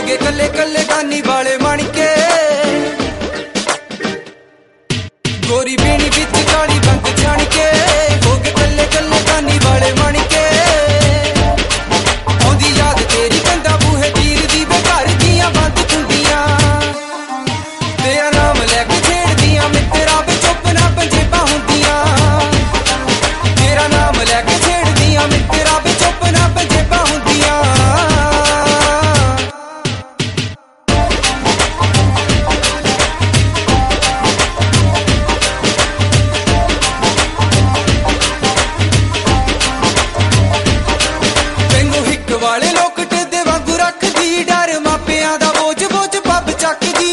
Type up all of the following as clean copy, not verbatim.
गए कल्ले कल्ले कानी वाले मणके गोरी बीनी बिच काली बंग जान के हो गए कल्ले कल्ले कानी वाले मणके आउंदी याद तेरी कंधा बूहे तीर दी बेघर दियां बंद कुंडियां तेरा नाम लैके छेड़ दियां मित्रा वे चुप ना पंजेबां हुंदियां तेरा नाम लैके छेड़ दियां मित्रा वे चुप ना पंजेबां हुंदियां वाले लोग टेदे वांगू रखदी डर मापियां दा बोझ बोझ पब चकदी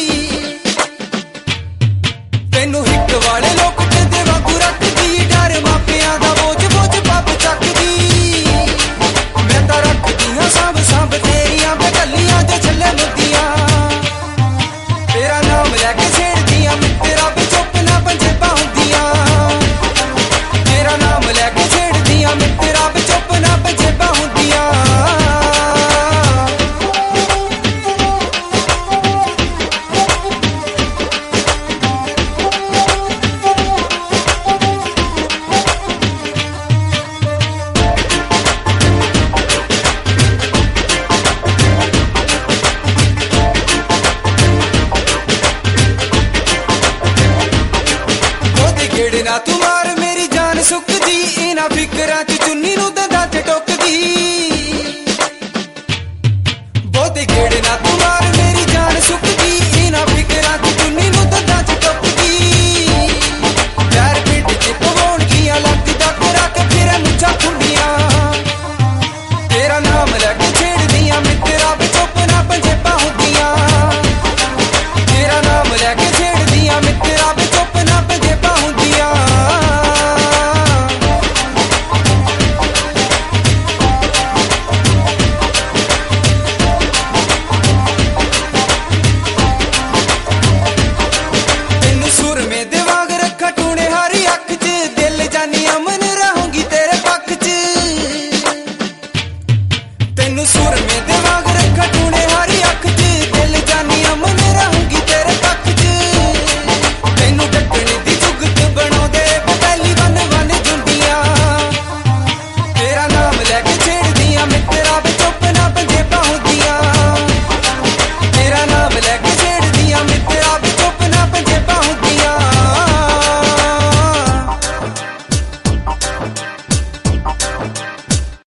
तैनू हिक वाले लोग टेदे वांगू रखदी डर मापियां दा बोझ बोझ पब चकदी मैं तां रखदी हां सांभ सांभ तेरियां बेगलियां जो छल्ले मुद्दियां तेरा नाम लैके छेड़दियां मित्रा वे चुप ना पंजेबां हुंदियां तेरा नाम लैके छेड़दियां मित्रा वे चुप ना पंजेबां हुंदियां गेड़े ना तू मार मेरी जान सुकदी इना फिकरां च चुन्नी नूं दंदां च टुकदी बहुते गेड़े ना